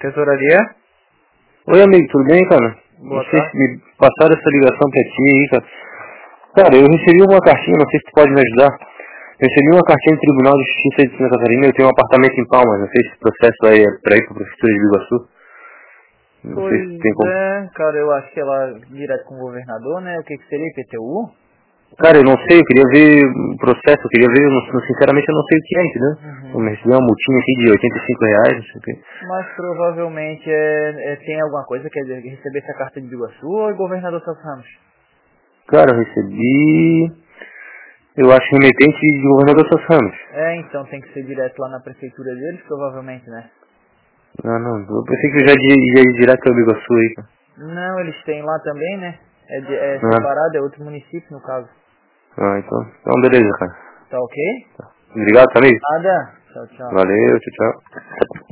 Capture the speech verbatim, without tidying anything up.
Tesouraria? Oi, amigo, tudo bem, cara? Boa Não sei tarde. se me passaram essa ligação pra ti aí, cara. Cara, eu recebi uma cartinha, não sei se tu pode me ajudar. Eu recebi uma cartinha do Tribunal de Justiça de Santa Catarina, eu tenho um apartamento em Palmas, não sei se esse processo aí é pra ir pra Prefeitura de Biguaçu. Não sei se tem Pois como. é, cara, eu acho que ela direto com o governador, né? O que que seria I P T U? Cara, eu não sei, eu queria ver o processo, eu queria ver, eu não, sinceramente eu não sei o que é, entendeu? Eu Uhum. me recebi uma multinha aqui de oitenta e cinco reais, não sei o que. Mas provavelmente é, é- tem alguma coisa, quer dizer, receber essa carta de Biguaçu ou é governador Celso Ramos? Cara, eu recebi, eu acho remetente de governador Celso Ramos. É, então tem que ser direto lá na prefeitura deles, provavelmente, né? Não, não, eu pensei que eu já ia ia ir direto pra Biguaçu aí, cara. Não, eles têm lá também, né? É, de- é Ah, separado, é outro município no caso. ah, então, então beleza, cara. Tá ok? Obrigado, amigo. Nada. Tchau, tchau. Valeu, tchau, tchau.